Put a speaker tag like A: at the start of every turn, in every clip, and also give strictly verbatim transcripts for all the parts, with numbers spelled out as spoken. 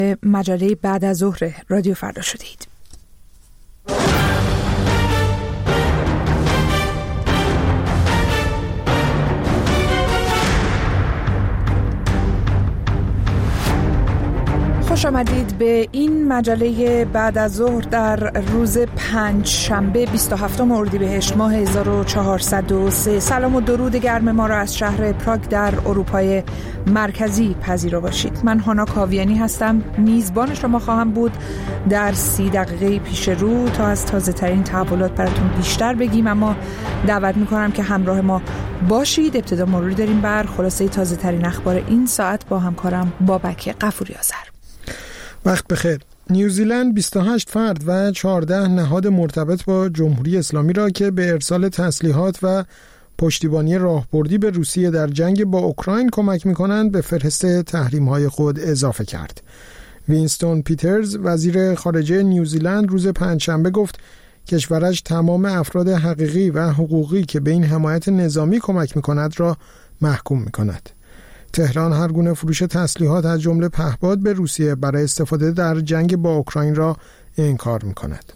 A: مجله بعد از ظهر رادیو فردا شدید. خوش آمدید به این مجله بعد از ظهر در روز پنج شنبه بیست و هفتم اردیبهشت ماه هزار و چهارصد و سه. سلام و درود گرم ما را از شهر پراگ در اروپای مرکزی پذیرا باشید. من هانا کاویانی هستم، میزبان شما خواهم بود در سی دقیقه پیش رو تا از تازه ترین تحولات براتون بیشتر بگیم، اما دعوت میکنم که همراه ما باشید. ابتدا مروری داریم بر خلاصه تازه ترین اخبار این ساعت با همکارم بابک غفوری آذر.
B: وقت بخیر. نیوزیلند بیست و هشت فرد و چهارده نهاد مرتبط با جمهوری اسلامی را که به ارسال تسلیحات و پشتیبانی راهبردی به روسیه در جنگ با اوکراین کمک می‌کنند به فهرست تحریم‌های خود اضافه کرد. وینستون پیترز وزیر خارجه نیوزیلند روز پنجشنبه گفت کشورش تمام افراد حقیقی و حقوقی که به این حمایت نظامی کمک می‌کند را محکوم می‌کند. تهران هر گونه فروش تسلیحات از جمله پهپاد به روسیه برای استفاده در جنگ با اوکراین را انکار می‌کند.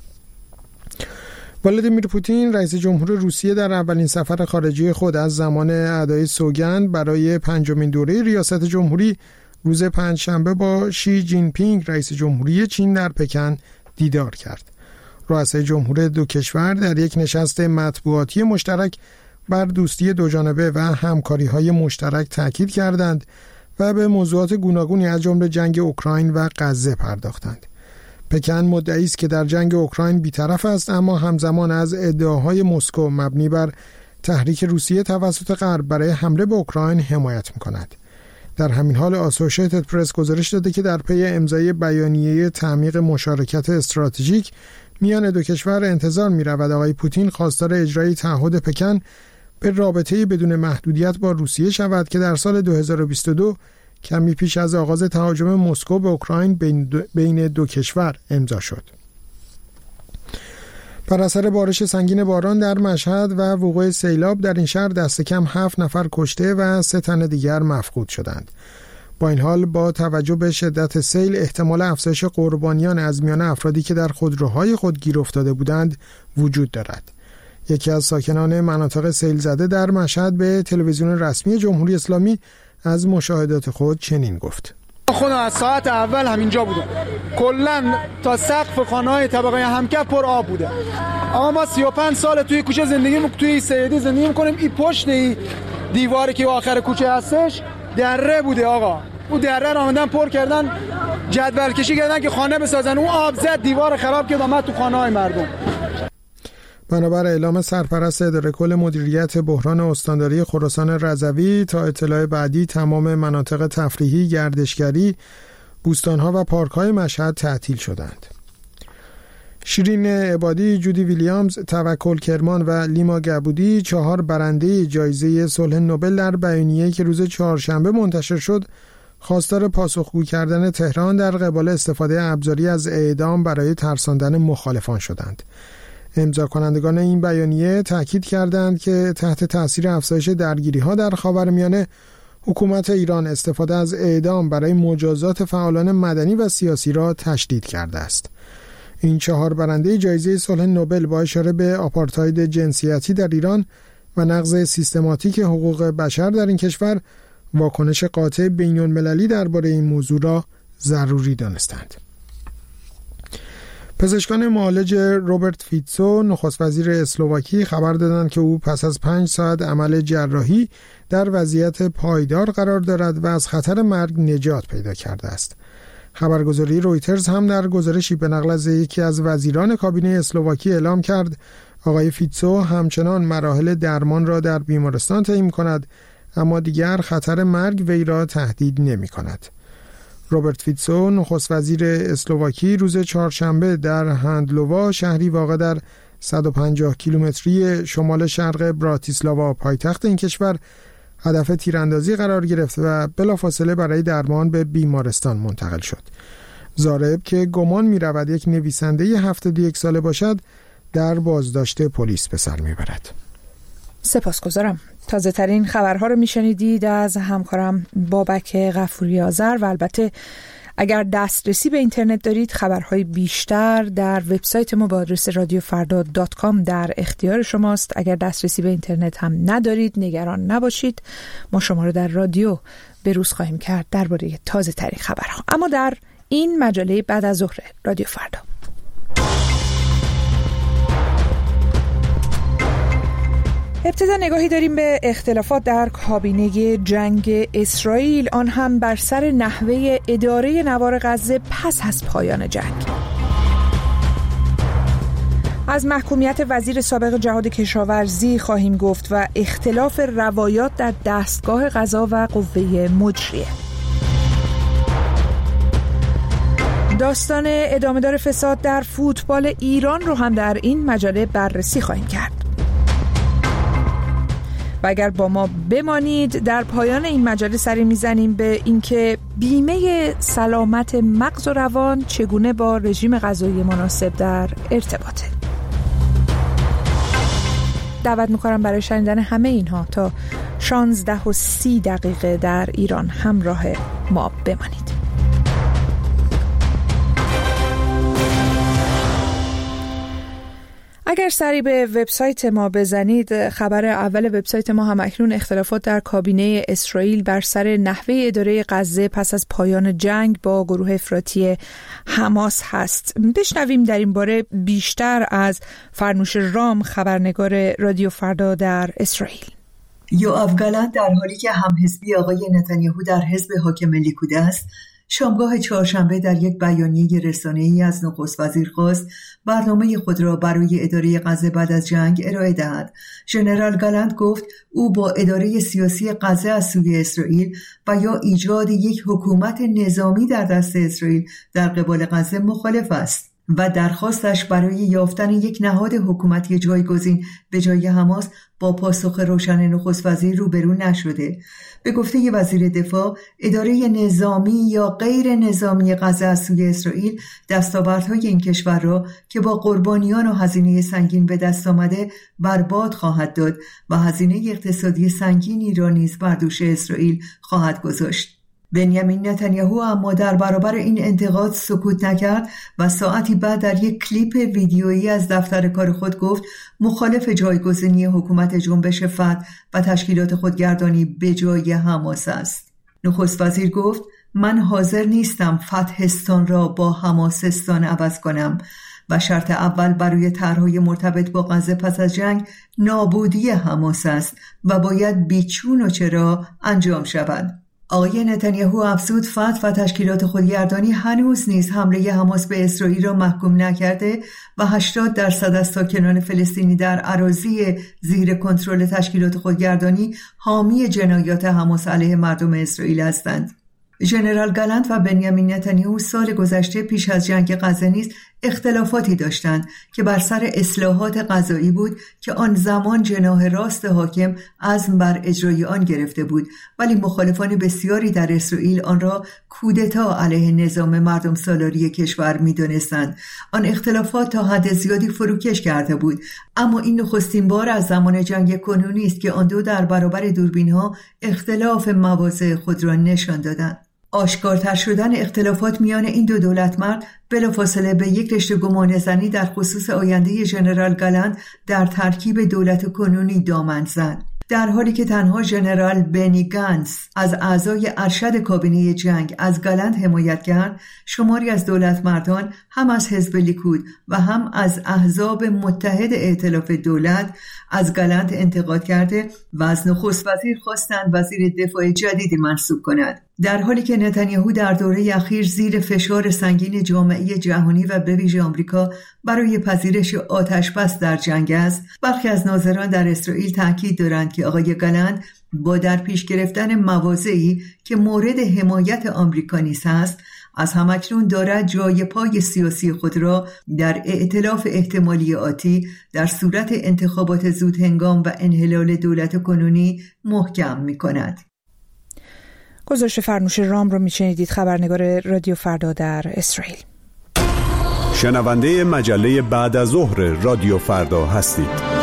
B: ولادیمیر پوتین رئیس جمهور روسیه در اولین سفر خارجی خود از زمان ادای سوگند برای پنجمین دوره ریاست جمهوری روز پنجشنبه با شی جین پینگ رئیس جمهوری چین در پکن دیدار کرد. رؤسای جمهور دو کشور در یک نشست مطبوعاتی مشترک بر دوستی دوجانبه و همکاری‌های مشترک تاکید کردند و به موضوعات گوناگونی از جمله جنگ اوکراین و غزه پرداختند. پکن مدعی است که در جنگ اوکراین بی‌طرف است، اما همزمان از ادعاهای مسکو مبنی بر تحریک روسیه توسط غرب برای حمله به اوکراین حمایت می‌کند. در همین حال آسوشیتد پرس گزارش داده که در پی امضای بیانیه تعمیق مشارکت استراتژیک میان دو کشور انتظار می‌رود آقای پوتین خواستار اجرای تعهد پکن به رابطه‌ای بدون محدودیت با روسیه شود که در سال دو هزار و بیست و دو کمی پیش از آغاز تهاجم مسکو به اوکراین بین دو, بین دو کشور امضا شد. بر اثر بارش سنگین باران در مشهد و وقوع سیلاب در این شهر دست کم هفت نفر کشته و سه تن دیگر مفقود شدند. با این حال با توجه به شدت سیل احتمال افزایش قربانیان از میان افرادی که در خودروهای خود گیر افتاده بودند وجود دارد. یکی از ساکنان مناطق سیل زده در مشهد به تلویزیون رسمی جمهوری اسلامی از مشاهدات خود چنین گفت:
C: خودم از ساعت اول همینجا بودم، کلا تا سقف خانه‌های طبقه همکف پر آب بوده. اما ما سی و پنج سال توی کوچه زندگی می‌کنیم، توی سیدی زندگی می‌کنیم. این پشت این دیواری که آخر کوچه هستش دره بوده آقا. اون دره رو آمدن پر کردن، جدول کشی کردن که خانه بسازن. اون آب زد دیوار خراب کرد اومد تو خانه‌های مردم.
B: بنابر اعلام سرپرست اداره کل مدیریت بحران استانداری خراسان رضوی تا اطلاع بعدی تمام مناطق تفریحی، گردشگری، بوستان‌ها و پارک‌های مشهد تعطیل شدند. شیرین عبادی، جودی ویلیامز، توکل کرمان و لیما گبودی چهار برنده جایزه صلح نوبل در بیانیه‌ای که روز چهارشنبه منتشر شد خواستار پاسخگو کردن تهران در قبال استفاده ابزاری از اعدام برای ترساندن مخالفان شدند. امضا کنندگان این بیانیه تاکید کردند که تحت تاثیر افزایش درگیری‌ها در خاورمیانه حکومت ایران استفاده از اعدام برای مجازات فعالان مدنی و سیاسی را تشدید کرده است. این چهار برنده جایزه صلح نوبل با اشاره به آپارتاید جنسیتی در ایران و نقض سیستماتیک حقوق بشر در این کشور واکنش قاطع بین‌المللی درباره این موضوع را ضروری دانستند. پزشکان معالج روبرت فیتسو، نخست وزیر اسلواکی، خبر دادند که او پس از پنج ساعت عمل جراحی در وضعیت پایدار قرار دارد و از خطر مرگ نجات پیدا کرده است. خبرگزاری رویترز هم در گزارشی به نقل از یکی از وزیران کابینه اسلواکی اعلام کرد آقای فیتسو همچنان مراحل درمان را در بیمارستان طی می‌کند، اما دیگر خطر مرگ وی را تهدید نمی‌کند. روبرت فیتسو، نخست وزیر اسلواکی، روز چهارشنبه در هندلووا، شهری واقع در صد و پنجاه کیلومتری شمال شرق براتیسلاوا پایتخت این کشور، هدف تیراندازی قرار گرفت و بلافاصله برای درمان به بیمارستان منتقل شد. زارب که گمان می رود یک نویسنده هفتاد و یک ساله باشد در بازداشت پلیس به سر می برد.
A: سپاسگزارم. تازه ترین خبرها رو می شنیدید از همکارم بابک غفوری آذر و البته اگر دسترسی به اینترنت دارید، خبرهای بیشتر در وبسایت ما با آدرس رادیو فردا دات کام در اختیار شماست. اگر دسترسی به اینترنت هم ندارید نگران نباشید، ما شما رو در رادیو به روز خواهیم کرد درباره تازه ترین خبرها. اما در این مجله بعد از ظهر رادیو فردا ابتدا نگاهی داریم به اختلافات در کابینه جنگ اسرائیل، آن هم بر سر نحوه اداره نوار غزه پس از پایان جنگ. از محکومیت وزیر سابق جهاد کشاورزی خواهیم گفت و اختلاف روایات در دستگاه قضا و قوه مجریه. داستان ادامه‌دار فساد در فوتبال ایران رو هم در این مجله بررسی خواهیم کرد. و اگر با ما بمانید، در پایان این مجله سری میزنیم به اینکه بیمه سلامت مغز و روان چگونه با رژیم غذایی مناسب در ارتباطه. دعوت میکنم برای شنیدن همه اینها تا شانزده و سی دقیقه در ایران همراه ما بمانید. اگر سری به وبسایت ما بزنید، خبر اول وبسایت ما هم اکنون اختلافات در کابینه اسرائیل بر سر نحوه اداره غزه پس از پایان جنگ با گروه افراطی حماس هست. بشنویم در این باره بیشتر از فرنوش رام، خبرنگار رادیو فردا در اسرائیل.
D: یوآف گالنت در حالی که همحزبی آقای نتانیاهو در حزب حاکم لیکود است، شامگاه چهارشنبه در یک بیانیه رسانه‌ای از نخست وزیر خواست برنامه خود را برای اداره غزه بعد از جنگ ارائه دهد. ژنرال گالنت گفت او با اداره سیاسی غزه از سوی اسرائیل و یا ایجاد یک حکومت نظامی در دست اسرائیل در قبال غزه مخالف است و درخواستش برای یافتن یک نهاد حکومتی جایگزین به جای حماس با پاسخ روشن نخست وزیر روبرو نشده. به گفته وزیر دفاع، اداره نظامی یا غیر نظامی غزه از سوی اسرائیل دستاوردهای این کشور را که با قربانیان و هزینه سنگین به دست آمده برباد خواهد داد و هزینه اقتصادی سنگینی را نیز بر دوش اسرائیل خواهد گذاشت. بنیامین نتانیاهو اما در برابر این انتقاد سکوت نکرد و ساعتی بعد در یک کلیپ ویدیویی از دفتر کار خود گفت مخالف جایگزینی حکومت جنبش فتح و تشکیلات خودگردانی به جای حماس است. نخست وزیر گفت من حاضر نیستم فتحستان را با حماسستان عوض کنم و شرط اول برای طرح‌های مرتبط با غزه پس از جنگ نابودی حماس است و باید بیچون و چرا انجام شود. آقای نتانیاهو افزود فتح و تشکیلات خودگردانی هنوز نیز حمله حماس به اسرائیل را محکوم نکرده و هشتاد درصد از ساکنان فلسطینی در اراضی زیر کنترل تشکیلات خودگردانی حامی جنایات حماس علیه مردم اسرائیل هستند. ژنرال گالنت و بنیامین نتانیاهو سال گذشته پیش از جنگ غزه نیز اختلافاتی داشتند که بر سر اصلاحات قضایی بود که آن زمان جناح راست حاکم عزم بر اجرای آن گرفته بود، ولی مخالفان بسیاری در اسرائیل آن را کودتا علیه نظام مردم سالاری کشور می‌دانستند. آن اختلافات تا حد زیادی فروکش کرده بود، اما این نخستین بار از زمان جنگ کنونی است که آن دو در برابر دوربین‌ها اختلاف مواضع خود را نشان دادند. آشکارتر شدن اختلافات میان این دو دولت مرد بلافاصله به یک رشته گمانه‌زنی در خصوص آینده ژنرال گالنت در ترکیب دولت کنونی دامن زد. در حالی که تنها ژنرال بنی گانتز از اعضای ارشد کابینه جنگ از گالنت حمایت کرد، شماری از دولت مردان هم از حزب لیکود و هم از احزاب متحد ائتلاف دولت از گالنت انتقاد کرده و از نخست وزیر خواستند وزیر دفاع جدیدی منصوب کند. در حالی که نتانیاهو در دوره اخیر زیر فشار سنگین جامعه جهانی و به ویژه آمریکا برای پذیرش آتشبس در جنگ است، برخی از ناظران در اسرائیل تاکید دارند که آقای گالنت با در پیش گرفتن مواضعی که مورد حمایت آمریکا نیز است، از همکنون دارد جای پای سیاسی خود را در ائتلاف احتمالی آتی در صورت انتخابات زود هنگام و انحلال دولت کنونی محکم می کند.
A: گزارش فرنوش رام رو میشنیدید، خبرنگار رادیو فردا در اسرائیل.
E: شنونده مجله بعد از ظهر رادیو فردا هستید.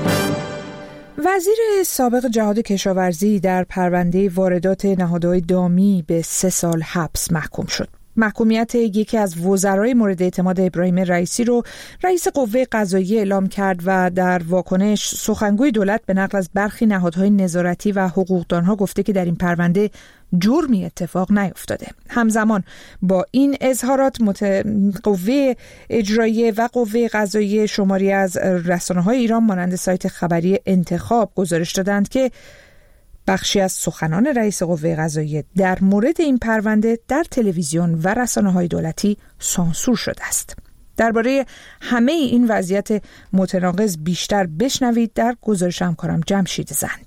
A: وزیر سابق جهاد کشاورزی در پرونده واردات نهادهای دامی به سه سال حبس محکوم شد. محکومیت یکی از وزرای مورد اعتماد ابراهیم رئیسی رو رئیس قوه قضاییه اعلام کرد و در واکنش سخنگوی دولت به نقل از برخی نهادهای نظارتی و حقوقدانها گفته که در این پرونده جرمی اتفاق نیفتاده. همزمان با این اظهارات مت... قوه اجراییه و قوه قضاییه شماری از رسانه‌های ایران مانند سایت خبری انتخاب گزارش دادند که بخشی از سخنان رئیس قوه قضاییه در مورد این پرونده در تلویزیون و رسانه‌های دولتی سانسور شده است. درباره همه این وضعیت متناقض بیشتر بشنوید در گزارش همکارم جمشید زند.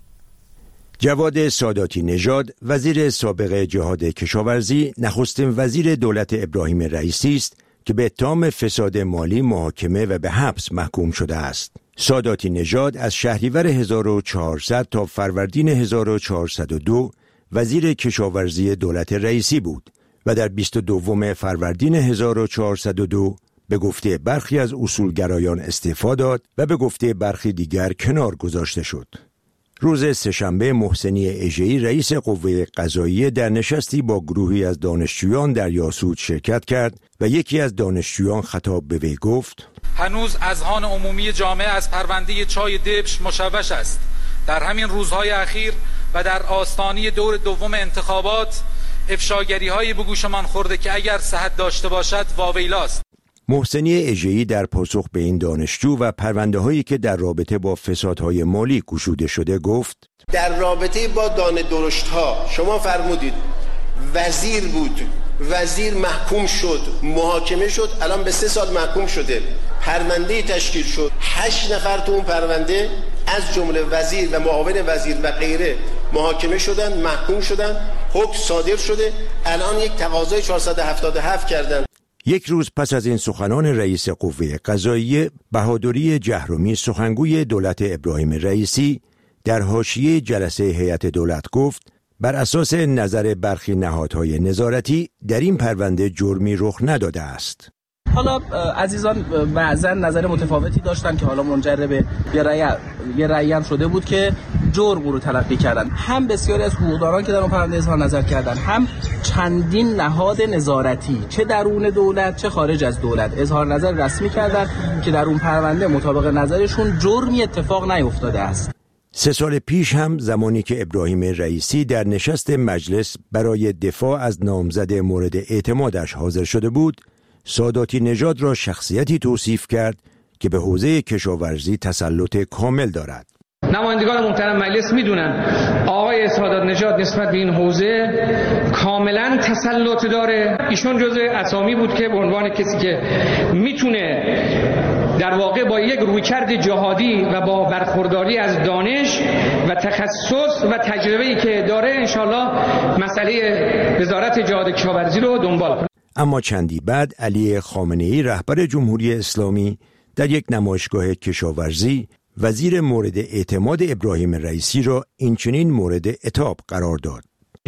F: جواد ساداتی نژاد، وزیر سابق جهاد کشاورزی، نخستین وزیر دولت ابراهیم رئیسی است که به اتهام فساد مالی محاکمه و به حبس محکوم شده است. ساداتی نژاد از شهریور هزار و چهارصد تا فروردین هزار و چهارصد و دو وزیر کشاورزی دولت رئیسی بود و در بیست و دوم فروردین هزار و چهارصد و دو به گفته برخی از اصولگرایان استعفا داد و به گفته برخی دیگر کنار گذاشته شد. روز سه‌شنبه محسنی اژه‌ای رئیس قوه قضاییه در نشستی با گروهی از دانشجویان در یاسوج شرکت کرد و یکی از دانشجویان خطاب به وی گفت:
G: هنوز اذهان عمومی جامعه از پرونده چای دبش مشوش است. در همین روزهای اخیر و در آستانه دور دوم انتخابات افشاگری‌های به گوشمان خورده که اگر صحت داشته باشد واویلاست.
F: محسنی اژه‌ای در پاسخ به این دانشجو و پرونده‌هایی که در رابطه با فسادهای مالی گشوده شده گفت:
H: در رابطه با دانه درشت‌ها شما فرمودید وزیر بود، وزیر محکوم شد، محاکمه شد، الان به سه سال محکوم شده، پرونده تشکیل شد، هشت نفر تو اون پرونده از جمله وزیر و معاون وزیر و غیره محاکمه شدن، محکوم شدن، حکم صادر شده، الان یک تقاضای چهارصد و هفتاد و هفت کردن.
F: یک روز پس از این سخنان رئیس قوه قضاییه، بهادری جهرمی سخنگوی دولت ابراهیم رئیسی در حاشیه جلسه هیئت دولت گفت: بر اساس نظر برخی نهادهای نظارتی در این پرونده جرمی رخ نداده است.
I: حالا عزیزان بعضا نظر متفاوتی داشتن که حالا منجر به یه رأی یه رأی هم شده بود که جرم رو تلقی کردن. هم بسیاری از حقوقدانان که در اون پرونده اظهار نظر کردن، هم چندین نهاد نظارتی چه درون دولت چه خارج از دولت اظهار نظر رسمی کردن که در اون پرونده مطابق نظرشون جرمی اتفاق نیفتاده است.
F: سه سال پیش هم زمانی که ابراهیم رئیسی در نشست مجلس برای دفاع از نامزد مورد اعتمادش حاضر شده بود، ساداتی نژاد را شخصیتی توصیف کرد که به حوزه کشاورزی تسلط کامل دارد.
J: نمایندگان محترم مجلس میدونن آقای سادات نژاد نسبت به این حوزه کاملا تسلط داره. ایشون جزو اسامی بود که به عنوان کسی که میتونه در واقع با یک رویکرد جهادی و با برخورداری از دانش و تخصص و تجربه‌ای که داره انشالله مسئله وزارت جهاد کشاورزی رو دنبال کنه.
F: اما چندی بعد علی خامنه‌ای رهبر جمهوری اسلامی در یک نمایشگاه کشاورزی وزیر مورد اعتماد ابراهیم رئیسی را اینچنین مورد عتاب قرار داد: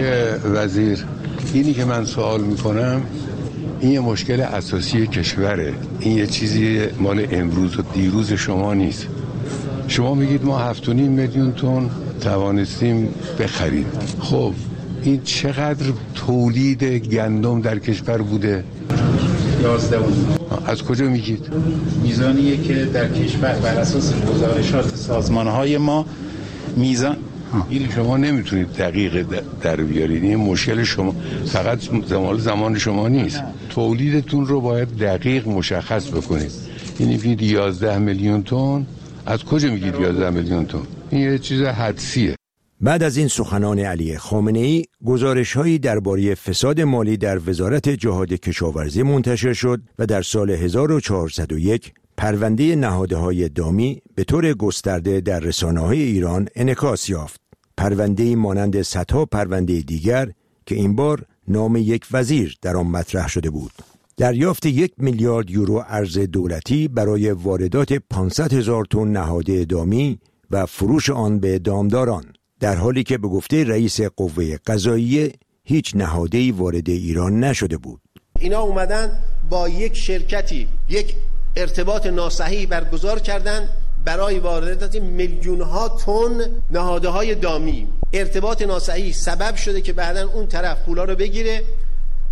K: وزیر، اینی که من سوال میکنم این یه مشکل اساسی کشوره، این یه چیزی مال امروز و دیروز شما نیست. شما میگید ما هفت و نیم میلیون تن توانستیم بخریم. خب این چقدر تولید گندم در کشور بوده؟
L: یازده.
K: از کجا میگید؟
L: میزانیه که در کشور بر اساس گزارشات سازمانهای ما میزان.
K: این شما نمیتونید دقیق در بیارید. این مشکل شما فقط زمان زمان شما نیست. تولیدتون رو باید دقیق مشخص بکنید. یعنی میگید یازده میلیون تن، از کجا میگید یازده میلیون تن؟ این یه چیز حدسیه.
F: بعد از این سخنان علی خامنه‌ای، گزارش‌هایی درباره فساد مالی در وزارت جهاد کشاورزی منتشر شد و در سال هزار و چهارصد و یک پرونده نهادهای دامی به طور گسترده در رسانه‌های ایران انعکاس یافت. پرونده‌ای مانند صدها پرونده دیگر که این بار نام یک وزیر در آن مطرح شده بود. دریافت یک میلیارد یورو ارز دولتی برای واردات پانصد هزار تن نهاده دامی و فروش آن به دامداران، در حالی که به گفته رئیس قوه قضاییه هیچ نهاده‌ای وارد ایران نشده بود.
H: اینا اومدن با یک شرکتی یک ارتباط ناصحیح برگزار کردن برای واردات میلیون ها تن نهاده های دامی. ارتباط ناصحیح سبب شده که بعداً اون طرف پولا رو بگیره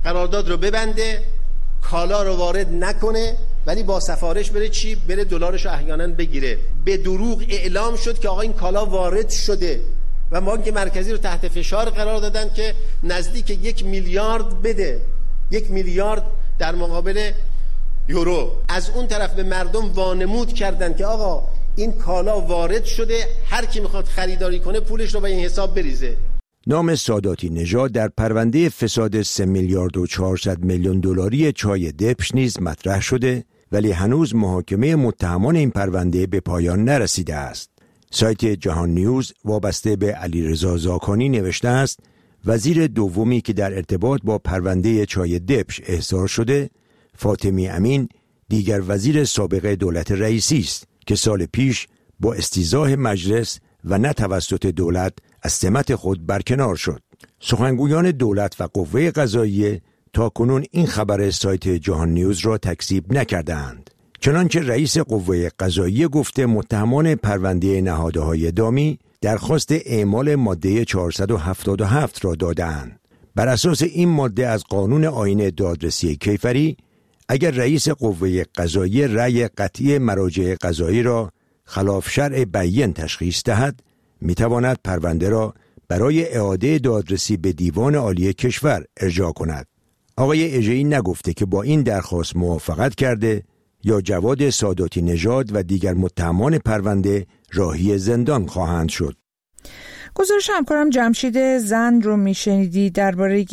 H: قرارداد رو ببنده، کالا رو وارد نکنه، ولی با سفارش بره چی؟ بره دلارش رو احیانا بگیره. به دروغ اعلام شد که آقا این کالا وارد شده و بانک مرکزی رو تحت فشار قرار دادن که نزدیک یک میلیارد بده، یک میلیارد در مقابل یورو. از اون طرف به مردم وانمود کردن که آقا این کالا وارد شده، هر کی میخواد خریداری کنه پولش رو به این حساب بریزه.
F: نام ساداتی نژاد در پرونده فساد سه میلیارد و چهارصد میلیون دلاری چای دبش نیز مطرح شده، ولی هنوز محاکمه متهمان این پرونده به پایان نرسیده است. سایت جهان نیوز وابسته به علیرضا زاکانی نوشته است وزیر دومی که در ارتباط با پرونده چای دبش احضار شده، فاطمی امین، دیگر وزیر سابق دولت رئیسی است که سال پیش با استیضاح مجلس و نه توسط دولت از سمت خود برکنار شد. سخنگویان دولت و قوه قضاییه تا کنون این خبر سایت جهان نیوز را تکذیب نکردند. چنانچه رئیس قوه قضاییه گفته متهمان پرونده نهادهای دامی درخواست اعمال ماده چهارصد و هفتاد و هفت را دادند. بر اساس این ماده از قانون آیین دادرسی کیفری، اگر رئیس قوه قضاییه رأی قطعی مراجع قضایی را خلاف شرع بیان تشخیص دهد، میتواند پرونده را برای اعاده دادرسی به دیوان عالی کشور ارجاع کند. آقای اژه‌ای نگفته که با این درخواست موافقت کرده یا جواد ساداتی نژاد و دیگر متهمان پرونده راهی زندان خواهند شد.
A: گزارش همکارم جمشید زند رو میشنیدی درباره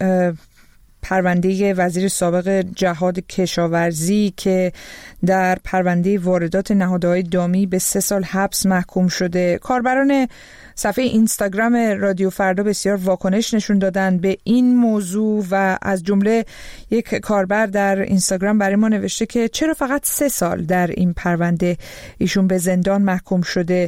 A: پرونده وزیر سابق جهاد کشاورزی که در پرونده واردات نهادهای دامی به سه سال حبس محکوم شده. کاربران صفحه اینستاگرام رادیو فردا بسیار واکنش نشون دادن به این موضوع و از جمله یک کاربر در اینستاگرام برای ما نوشته که چرا فقط سه سال در این پرونده ایشون به زندان محکوم شده.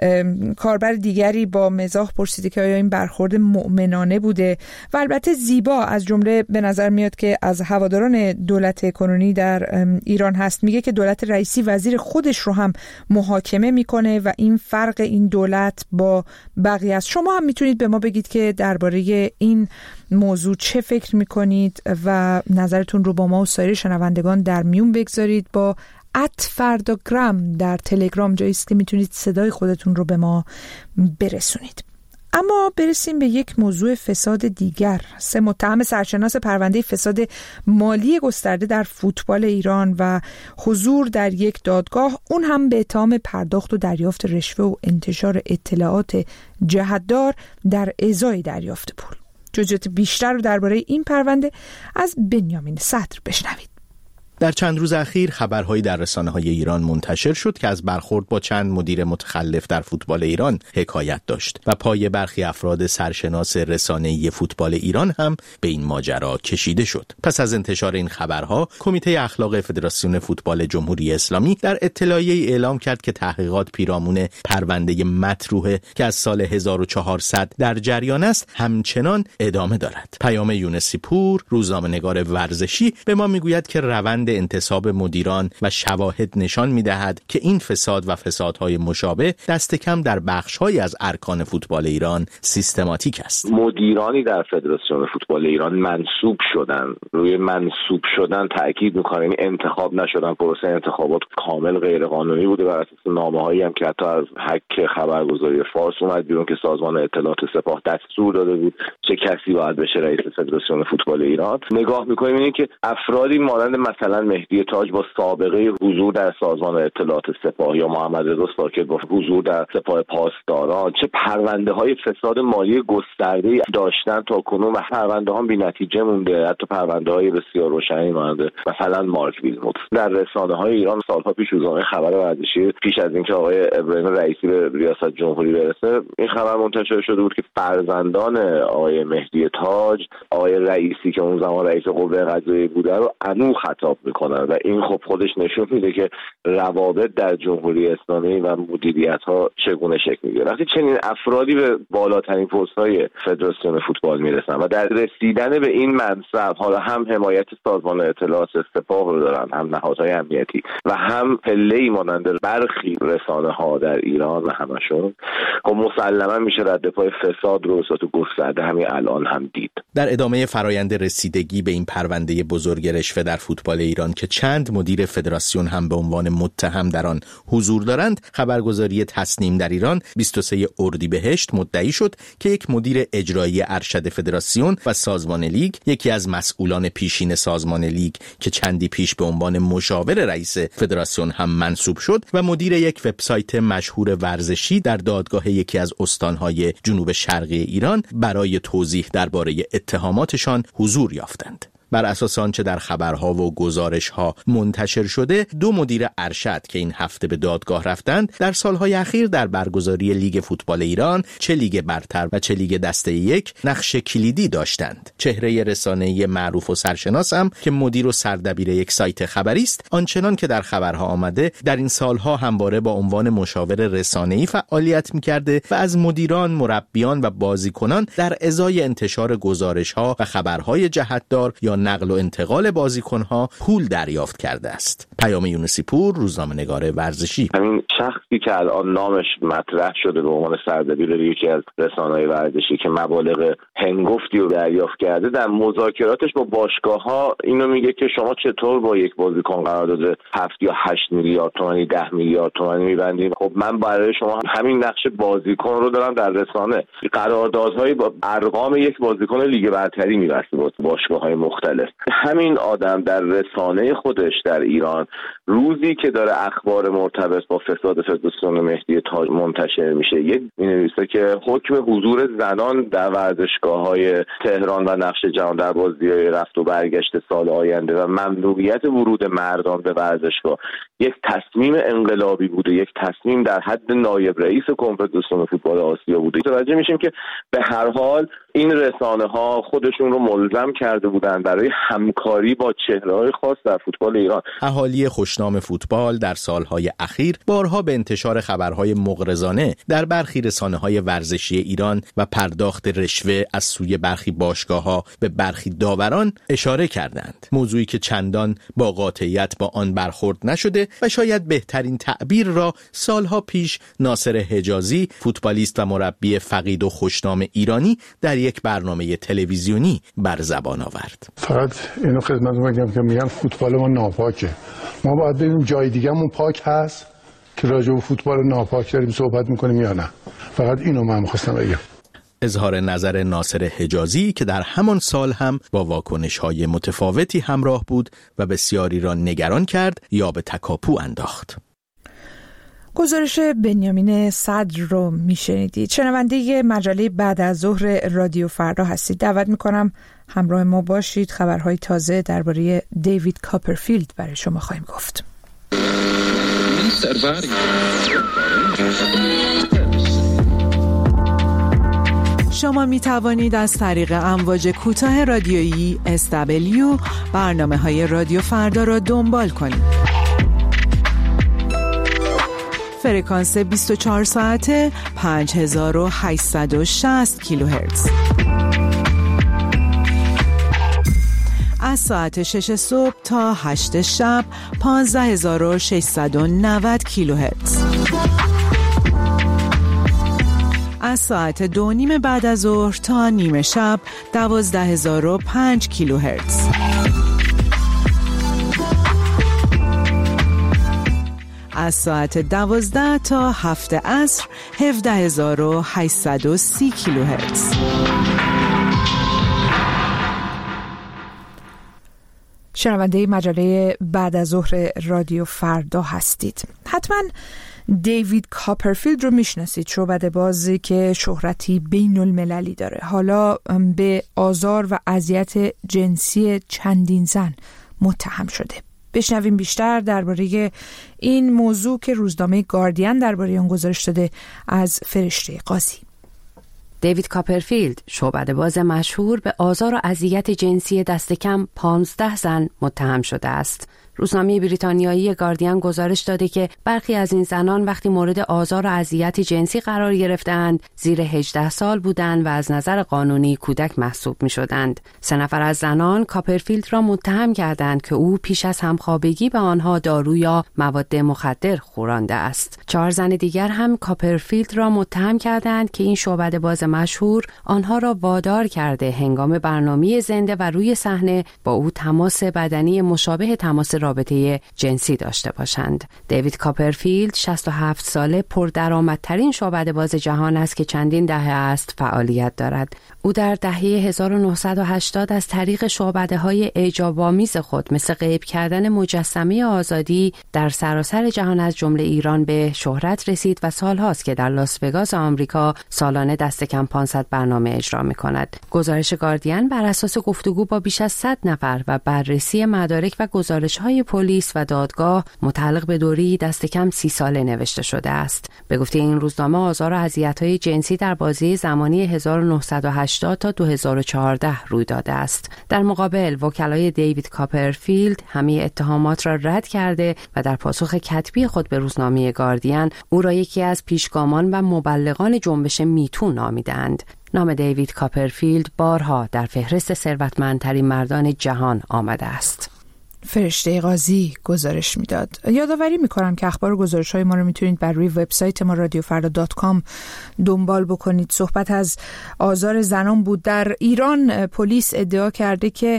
A: کاربر دیگری با مزاح پرسیده که آیا این برخورد مؤمنانه بوده و البته زیبا از جمله به نظر میاد که از هواداران دولت کنونی در ایران هست، میگه که دولت رئیسی وزیر خودش رو هم محاکمه میکنه و این فرق این دولت با بقیه است. شما هم میتونید به ما بگید که درباره این موضوع چه فکر میکنید و نظرتون رو با ما و سایر شنوندگان در میون بگذارید. با ات فرداگرام در تلگرام جایی است که میتونید صدای خودتون رو به ما برسونید. اما برسیم به یک موضوع فساد دیگر. سه متهم سرشناس پرونده فساد مالی گسترده در فوتبال ایران و حضور در یک دادگاه، اون هم به اتهام پرداخت و دریافت رشوه و انتشار اطلاعات جهت‌دار در ازای دریافت پول. جزئیات بیشتر رو درباره این پرونده از بنیامین صدر بشنوید.
M: در چند روز اخیر خبرهایی در رسانه‌های ایران منتشر شد که از برخورد با چند مدیر متخلف در فوتبال ایران حکایت داشت و پای برخی افراد سرشناس رسانه‌ای فوتبال ایران هم به این ماجرا کشیده شد. پس از انتشار این خبرها، کمیته اخلاق فدراسیون فوتبال جمهوری اسلامی در اطلاعیه‌ای اعلام کرد که تحقیقات پیرامون پرونده مطروحه که از سال هزار و چهارصد در جریان است همچنان ادامه دارد. پیام یونسی پور، روزنامه‌نگار ورزشی، به ما میگوید که روند انتصاب مدیران و شواهد نشان می‌دهد که این فساد و فسادهای مشابه دست کم در بخش‌هایی از ارکان فوتبال ایران سیستماتیک است.
N: مدیرانی در فدراسیون فوتبال ایران منصوب شدن، روی منصوب شدن تاکید می‌کنیم، انتخاب نشدن، پروسه انتخابات کامل غیر قانونی بوده بر اساس نامه‌هایی هم که حتی از حک خبرگزاری فارس اومد بیرون که سازمان اطلاعات سپاه دستور داده بود چه کسی باید بشه رئیس فدراسیون فوتبال ایران. نگاه می‌کنیم اینه که افرادی مانند مثلا مهدی تاج با سابقه حضور در سازمان اطلاعات سپاه یا محمد رضا ساکت با حضور در سپاه پاسداران چه پرونده‌های فساد مالی گسترده‌ای داشتن تا کنون و پرونده‌ها بی‌نتیجه مونده، حتی پرونده‌های بسیار روشنی مانده مثلا مارک ویلموت. در رسانه‌های ایران سال‌ها پیش روزنامه خبر ورزشی پیش از اینکه آقای ابراهیم رئیسی به ریاست جمهوری برسه این خبر منتشر شده بود که فرزندان آقای مهدی تاج، آقای رئیسی که اون زمان رئیس قوه قضاییه بوده رو انو خطاب میکنن و این خب خودش نشون میده که روابط در جمهوری اسلامی و مدیریت‌ها چگونه شکل میگیره. وقتی چنین افرادی به بالاترین پست‌های فدراسیون فوتبال میرسن و در رسیدن به این منصب حالا هم حمایت سازمان اطلاعات سپاه رو دارن، هم نهادهای امنیتی و هم پله‌ای مانند برخی رسانه‌ها در ایران و همشون، خب مسلما میشه رد پای فساد رو تو گسترده همین الان هم دید.
M: در ادامه فرایند رسیدگی به این پرونده بزرگ رشوه در فوتبال ایران که چند مدیر فدراسیون هم به عنوان متهم در آن حضور دارند، خبرگزاری تصنیم در ایران بیست و سوم اردیبهشت مدعی شد که یک مدیر اجرایی ارشد فدراسیون و سازمان لیگ، یکی از مسئولان پیشین سازمان لیگ که چندی پیش به عنوان مشاور رئیس فدراسیون هم منصوب شد و مدیر یک وبسایت مشهور ورزشی در دادگاه یکی از استانهای جنوب شرقی ایران برای توضیح درباره اتهاماتشان حضور یافتند. بر اساس آنچه در خبرها و گزارش‌ها منتشر شده، دو مدیر ارشد که این هفته به دادگاه رفتند در سالهای اخیر در برگزاری لیگ فوتبال ایران، چه لیگ برتر و چه لیگ دسته یک، نقش کلیدی داشتند. چهره رسانه‌ای معروف و سرشناس هم که مدیر و سردبیر یک سایت خبری است، آنچنان که در خبرها آمده در این سالها همواره با عنوان مشاور رسانه‌ای فعالیت می‌کرده و از مدیران، مربیان و بازیکنان در ازای انتشار گزارش‌ها و خبرهای جهتدار یا نقل و انتقال بازیکن‌ها پول دریافت کرده است. پیام یونسی پور، روزنامه‌نگار ورزشی.
N: همین شخصی که الان نامش مطرح شده به عنوان سردبیر یکی از رسانه‌های ورزشی که مبالغ هنگفتی رو دریافت کرده، در مذاکراتش با باشگاه‌ها اینو میگه که شما چطور با یک بازیکن قرارداد هفت یا هشت میلیارد تومانی، ده میلیارد تومانی می‌بندید؟ خب من برای شما همین نقش بازیکن رو دارم در رسانه. قراردادهای با ارقام یک بازیکن لیگ برتری می‌بسته با باشگاه‌های مختلف. همین آدم در رسانه خودش در ایران روزی که داره اخبار مرتبط با فساد فدراسیون مهدی تاج منتشر میشه، یک می‌نویسه که حکم حضور زنان در ورزشگاه‌های تهران و نقش جهان در بازی‌های رفت و برگشت سال آینده و ممنوعیت ورود مردان به ورزشگاه یک تصمیم انقلابی بوده، یک تصمیم در حد نایب رئیس کنفدراسیون فوتبال آسیا بوده. متوجه میشیم که به هر حال این رسانه‌ها خودشون رو ملزم کرده بودن برای همکاری با چهره‌های خاص در فوتبال ایران.
M: اهالی خوشنام فوتبال در سالهای اخیر بارها به انتشار خبرهای مغرضانه در برخی رسانه‌های ورزشی ایران و پرداخت رشوه از سوی برخی باشگاه‌ها به برخی داوران اشاره کردند. موضوعی که چندان با قاطعیت با آن برخورد نشده و شاید بهترین تعبیر را سالها پیش ناصر حجازی، فوتبالیست و مربی فقید و خوشنام ایرانی، در یک برنامه تلویزیونی بر زبان آورد.
K: فقط اینو خدمتتون بگم که میگن فوتبال ما ناپاکه. ما باید ببینیم جای دیگه‌مون پاک هست که راجع به فوتبال ناپاک داریم صحبت میکنیم یا نه. فقط اینو من می‌خواستم بگم.
M: اظهار نظر ناصر حجازی که در همان سال هم با واکنش‌های متفاوتی همراه بود و بسیاری را نگران کرد یا به تکاپو انداخت.
A: گزارش بنیامین صدر رو میشنیدید. شنونده مجله بعد از ظهر رادیو فردا هستید. دعوت میکنم همراه ما باشید. خبرهای تازه درباره دیوید کاپرفیلد برای شما خواهیم گفت.
O: شما می توانید از طریق امواج کوتاه رادیویی اس دبلیو برنامه‌های رادیو فردا را دنبال کنید. فرکانس بیست و چهار ساعته پنج هزار و هشتصد و شصت کیلوهرتز. از ساعت شش صبح تا هشت شب پانزده هزار و ششصد و نود کیلوهرتز. از ساعت دو نیم بعد از ظهر تا نیمه شب دوازده هزار و پنج کیلوهرتز. از ساعت دوازده تا هفت عصر هفده هزار و هشتصد و سی کیلوهرتز.
A: شنونده مجله بعد از ظهر رادیو فردا هستید. حتما دیوید کاپرفیلد رو میشناسید، شعبده بازی که شهرتی بین المللی داره. حالا به آزار و اذیت جنسی چندین زن متهم شده. بشنویم بیشتر درباره این موضوع که روزنامه گاردین درباره اون گزارش داده از فرشته قاضی.
P: دیوید کاپرفیلد، شعبده‌باز مشهور، به آزار و اذیت جنسی دست کم پانزده زن متهم شده است. روزنامه بریتانیایی گاردین گزارش داده که برخی از این زنان وقتی مورد آزار و اذیت جنسی قرار گرفتند زیر هجده سال بودند و از نظر قانونی کودک محسوب می شدند. سه نفر از زنان کاپرفیلد را متهم کردند که او پیش از همخوابگی به آنها دارو یا مواد مخدر خورانده است. چهار زن دیگر هم کاپرفیلد را متهم کردند که این شعبده‌باز مشهور آنها را وادار کرده هنگام برنامه زنده و روی صحنه با او تماس بدنی مشابه تماس رابطه جنسی داشته باشند. دیوید کاپرفیلد شصت و هفت ساله پردرآمدترین شعبده‌باز جهان است که چندین دهه است فعالیت دارد. او در دهه هزار و نهصد و هشتاد از طریق شعبده‌های اعجاب‌آمیز خود مثل غیب کردن مجسمه آزادی در سراسر جهان از جمله ایران به شهرت رسید و سالهاست که در لاس وگاس آمریکا سالانه دست کم پانصد برنامه اجرا می‌کند. گزارش گاردین بر اساس گفتگو با بیش از صد نفر و بررسی مدارک و گزارش‌های پلیس و دادگاه متعلق به دوری دست کم سی ساله نوشته شده است. به گفته این روزنامه آزار و اذیت‌های جنسی در بازه زمانی هزار و نهصد و هشتاد تا دو هزار و چهارده روی داده است. در مقابل وکلای دیوید کاپرفیلد همه اتهامات را رد کرده و در پاسخ کتبی خود به روزنامه گاردین او را یکی از پیشگامان و مبلغان جنبش میتو نامیدند. نام دیوید کاپرفیلد بارها در فهرست ثروتمندترین مردان جهان آمده است.
A: فرشته قاضی گزارش میداد. یادآوری میکنم که اخبار و گزارش‌های ما رو میتونید بر روی وبسایت ما رادیو فردا دات کام دنبال بکنید. صحبت از آزار زنان بود. در ایران پلیس ادعا کرده که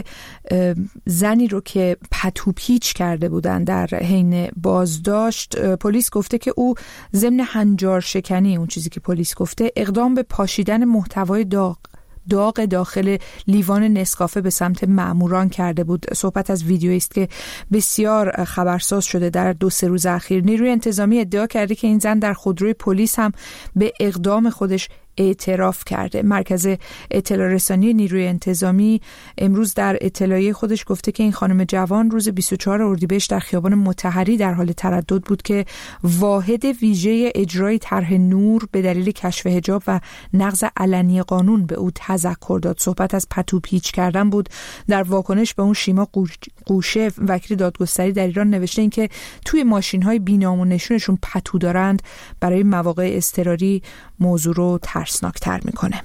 A: زنی رو که پتو پیچ کرده بودن در حین بازداشت، پلیس گفته که او ضمن هنجار شکنی، اون چیزی که پلیس گفته، اقدام به پاشیدن محتوای داغ داغ داخل لیوان نسکافه به سمت مأموران کرده بود. صحبت از ویدیویی است که بسیار خبرساز شده در دو سه روز اخیر. نیروی انتظامی ادعا کرده که این زن در خودروی پلیس هم به اقدام خودش اعتراف کرده. مرکز اطلاع رسانی نیروی انتظامی امروز در اطلاعیه خودش گفته که این خانم جوان روز بیست و چهارم اردیبهشت در خیابان مطهری در حال تردد بود که واحد ویژه اجرای طرح نور به دلیل کشف حجاب و نقض علنی قانون به او تذکر داد. صحبت از پتو پیچ کردن بود. در واکنش به اون شیما قوشه، وکیل دادگستری در ایران، نوشته این که توی ماشین‌های بی‌نام نشونشون پتو دارند برای مواقع اضطراری موضوع رو ترسناکتر میکنه.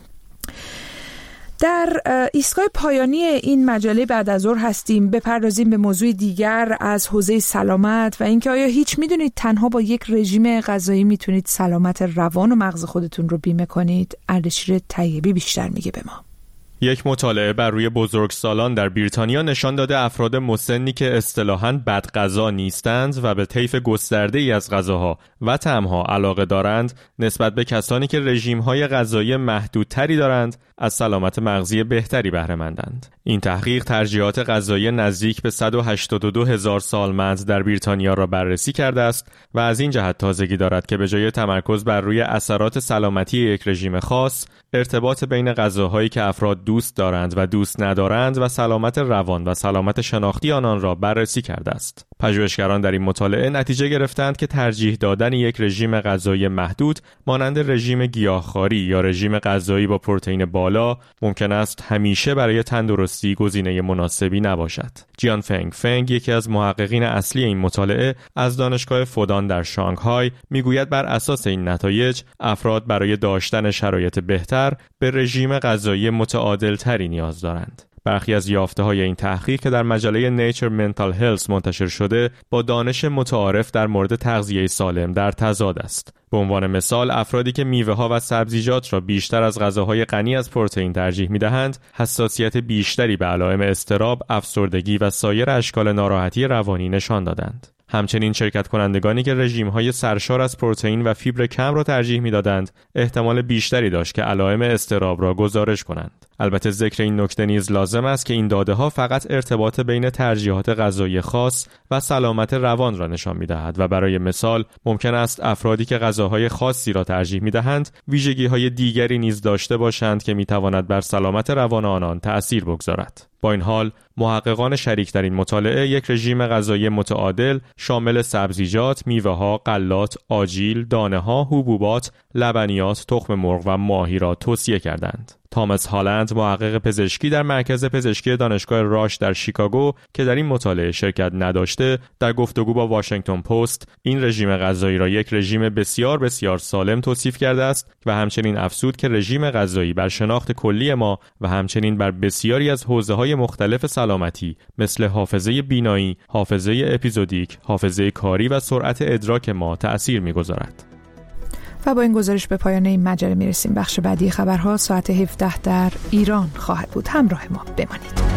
A: در ایستگاه پایانی این مجله بعد از ظهر هستیم. بپردازیم به موضوع دیگر از حوزه سلامت و اینکه آیا هیچ میدونید تنها با یک رژیم غذایی میتونید سلامت روان و مغز خودتون رو بیمه کنید؟ اردشیر طیبی بیشتر میگه به ما.
Q: یک مطالعه بر روی بزرگسالان در بریتانیا نشان داده افراد مسنی که اصطلاحاً بدغذا نیستند و به طیف گسترده‌ای از غذاها و طعم‌ها علاقه دارند، نسبت به کسانی که رژیم‌های غذایی محدودتری دارند، از سلامت مغزی بهتری بهره مندند. این تحقیق ترجیحات غذایی نزدیک به صد و هشتاد و دو هزار سالمند در بریتانیا را بررسی کرده است و از این جهت تازگی دارد که به جای تمرکز بر روی اثرات سلامتی یک رژیم خاص، ارتباط بین غذاهایی که افراد دوست دارند و دوست ندارند و سلامت روان و سلامت شناختی آنان را بررسی کرده است. پژوهشگران در این مطالعه نتیجه گرفتند که ترجیح دادن یک رژیم غذایی محدود مانند رژیم گیاهخواری یا رژیم غذایی با پروتئین بالا ممکن است همیشه برای تندرستی گزینه مناسبی نباشد. جیان فنگ فنگ، یکی از محققین اصلی این مطالعه از دانشگاه فودان در شانگهای، میگوید بر اساس این نتایج افراد برای داشتن شرایط بهتر به رژیم غذایی متعادل تری نیاز دارند. برخی از یافته‌های این تحقیق که در مجله نیچر منتال هلث منتشر شده با دانش متعارف در مورد تغذیه سالم در تضاد است. به عنوان مثال، افرادی که میوه‌ها و سبزیجات را بیشتر از غذاهای غنی از پروتئین ترجیح می‌دهند، حساسیت بیشتری به علائم اضطراب، افسردگی و سایر اشکال ناراحتی روانی نشان دادند. همچنین شرکت کنندگانی که رژیم‌های سرشار از پروتئین و فیبر کم را ترجیح می‌دادند، احتمال بیشتری داشت که علائم اضطراب را گزارش کنند. البته ذکر این نکته نیز لازم است که این داده‌ها فقط ارتباط بین ترجیحات غذایی خاص و سلامت روان را نشان می‌دهد و برای مثال ممکن است افرادی که غذاهای خاصی را ترجیح می‌دهند، ویژگی‌های دیگری نیز داشته باشند که می‌تواند بر سلامت روان آنان تأثیر بگذارد. با این حال محققان شریک در این مطالعه یک رژیم غذایی متعادل شامل سبزیجات، میوه‌ها، غلات، آجیل، دانه‌ها، حبوبات، لبنیات، تخم مرغ و ماهی را توصیه کردند. تامس هالند، محقق پزشکی در مرکز پزشکی دانشگاه راش در شیکاگو که در این مطالعه شرکت نداشته، در گفتگو با واشنگتن پست این رژیم غذایی را یک رژیم بسیار بسیار سالم توصیف کرده است و همچنین افزود که رژیم غذایی بر شناخت کلی ما و همچنین بر بسیاری از حوزه‌های مختلف سلامتی مثل حافظه بینایی، حافظه اپیزودیک، حافظه کاری و سرعت ادراک ما تأثیر می‌گذارد.
A: و با این گزارش به پایان این مجله میرسیم. بخش بعدی خبرها ساعت هفده در ایران خواهد بود. همراه ما بمانید.